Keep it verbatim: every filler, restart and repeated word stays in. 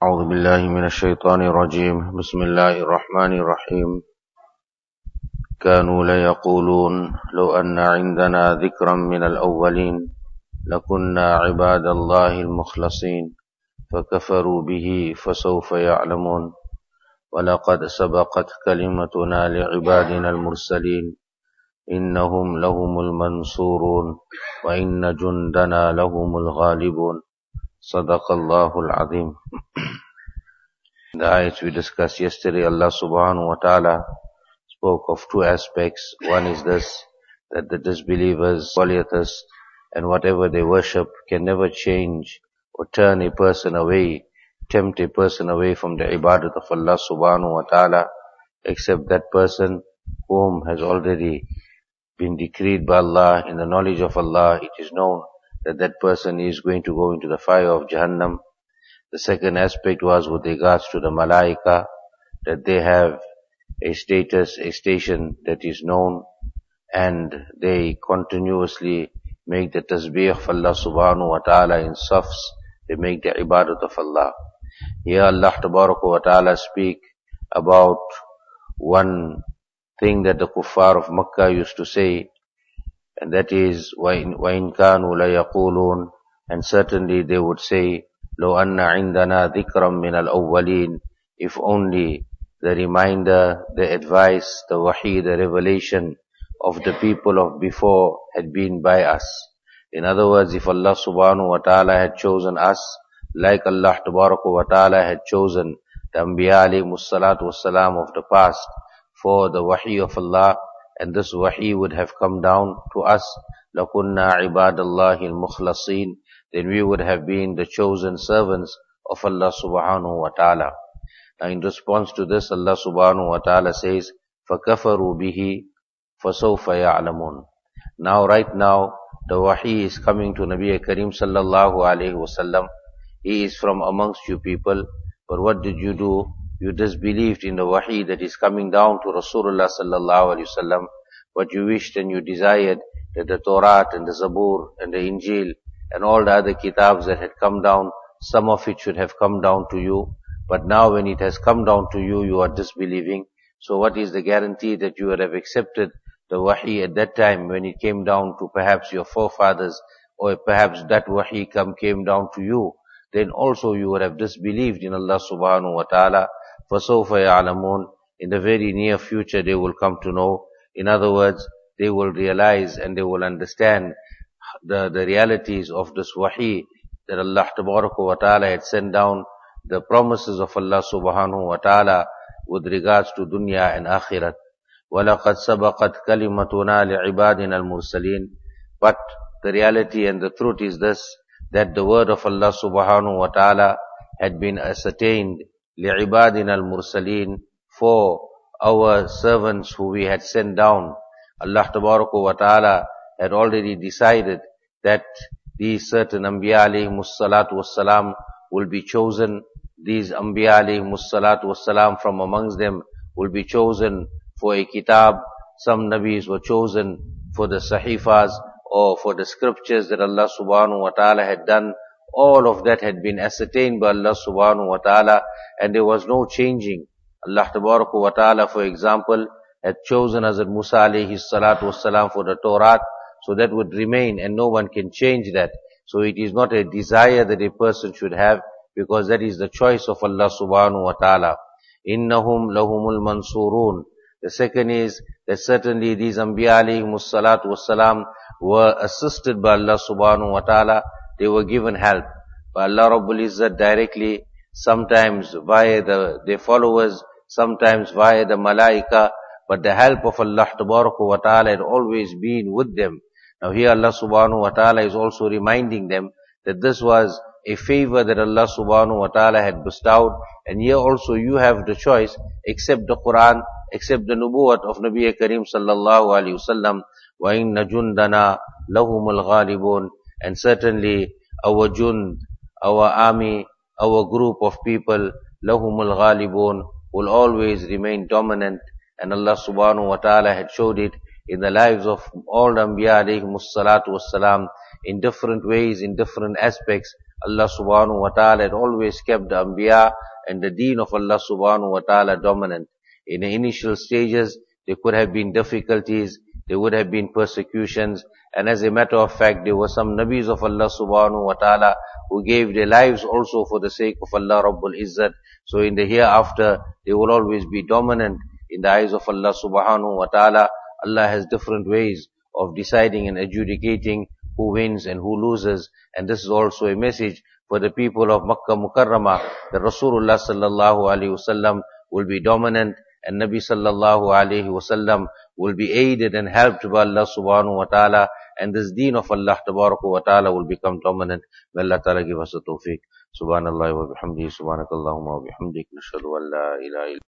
أعوذ بالله من الشيطان الرجيم بسم الله الرحمن الرحيم كانوا ليقولون لو أن عندنا ذكرا من الأولين لكنا عباد الله المخلصين فكفروا به فسوف يعلمون ولقد سبقت كلمتنا لعبادنا المرسلين إنهم لهم المنصورون وإن جندنا لهم الغالبون صدق الله العظيم. In the ayats we discussed yesterday, Allah subhanahu wa ta'ala spoke of two aspects. One is this, that the disbelievers, polytheists, and whatever they worship can never change or turn a person away, tempt a person away from the ibadat of Allah subhanahu wa ta'ala, except that person whom has already been decreed by Allah in the knowledge of Allah. It is known that that person is going to go into the fire of Jahannam. The second aspect was with regards to the Malaika, that they have a status, a station that is known, and they continuously make the tasbih of Allah subhanahu wa ta'ala in safs. They make the ibadat of Allah. Here Allah tabaraka wa ta'ala speak about one thing that the kuffar of Makkah used to say, and that is, وَإِن كَانُوا لَيَقُولُونَ, and certainly they would say, لو أن عندنا ذكرا من الأولين, if only the reminder, the advice, the wahi, the revelation of the people of before had been by us. In other words, if Allah subhanahu wa ta'ala had chosen us, like Allah tabaraka wa ta'ala had chosen the Anbiya alayhimu salatu wassalam of the past for the wahi of Allah, and this wahi would have come down to us, لَكُنَّا عِبَادَ اللَّهِ الْمُخْلَصِينَ, then we would have been the chosen servants of Allah subhanahu wa ta'ala. Now in response to this, Allah subhanahu wa ta'ala says, فَكَفَرُوا بِهِ فَسَوْفَ يَعْلَمُونَ. Now right now, the wahi is coming to Nabi Karim sallallahu alayhi wa sallam. He is from amongst you people, but what did you do? You disbelieved in the wahi that is coming down to Rasulullah sallallahu alayhi wa sallam, but you wished and you desired that the Torah and the Zabur and the Injil and all the other kitabs that had come down, some of it should have come down to you. But now when it has come down to you, you are disbelieving. So what is the guarantee that you would have accepted the wahi at that time when it came down to perhaps your forefathers, or perhaps that wahi come, came down to you? Then also you would have disbelieved in Allah subhanahu wa ta'ala. فَسَوْفَ يَعْلَمُونَ, in the very near future they will come to know. In other words, they will realize and they will understand the, the realities of this wahi that Allah tabaraka wa ta'ala had sent down, the promises of Allah subhanahu wa ta'ala with regards to dunya and akhirat. وَلَقَدْ سَبَقَتْ كَلِمَتُنَا لِعِبَادِنَا الْمُرْسَلِينَ. But the reality and the truth is this, that the word of Allah subhanahu wa ta'ala had been ascertained لِعِبَادِنَا الْمُرْسَلِينَ, for our servants who we had sent down. Allah tabaraka wa ta'ala had already decided that these certain Anbiya alayhimu salatu wassalam will be chosen. These Anbiya alayhimu salatu wassalam from amongst them will be chosen for a kitab. Some Nabis were chosen for the sahifas or for the scriptures that Allah subhanahu wa ta'ala had done. All of that had been ascertained by Allah subhanahu wa ta'ala, and there was no changing. Allah tabaraka wa ta'ala, for example, had chosen Hazrat Musa alayhi salatu wassalam for the Torah, so that would remain and no one can change that. So it is not a desire that a person should have, because that is the choice of Allah subhanahu wa ta'ala. Innahum lahumul mansurun. The second is that certainly these Anbiya alayhimu salatu wassalam were assisted by Allah subhanahu wa ta'ala. They were given help by Allah Rabbul Izzat directly, sometimes via the, their followers, sometimes via the Malaika, but the help of Allah tabaraka wa ta'ala had always been with them. Now here Allah subhanahu wa ta'ala is also reminding them that this was a favor that Allah subhanahu wa ta'ala had bestowed, and here also you have the choice, accept the Quran, accept the nubuwwat of Nabi Karim sallallahu alayhi wasallam. وَإِنَّ جُنْدَنَا لَهُمُ الْغَالِبُونَ, and certainly our jund, our army, our group of people, لَهُمُ الْغَالِبُونَ, will always remain dominant. And Allah subhanahu wa ta'ala had showed it in the lives of all the Anbiya alayhimu salatu wassalam. in different ways, in different aspects. Allah subhanahu wa ta'ala had always kept the Anbiya and the deen of Allah subhanahu wa ta'ala dominant. In the initial stages, there could have been difficulties, there would have been persecutions, and as a matter of fact, there were some Nabis of Allah subhanahu wa ta'ala who gave their lives also for the sake of Allah Rabbul Izzat. So in the hereafter, they will always be dominant in the eyes of Allah subhanahu wa ta'ala. Allah has different ways of deciding and adjudicating who wins and who loses, and this is also a message for the people of Makkah Mukarramah, that Rasulullah sallallahu alaihi wasallam will be dominant, and Nabi sallallahu alaihi wasallam will be aided and helped by Allah subhanahu wa ta'ala, and this deen of Allah tabaraka wa ta'ala will become dominant. May Allah ta'ala give us the tawfiq. Subhanallah wa bihamdihi, subhanakallahumma wa bihamdik, nashhadu an la ilaha illa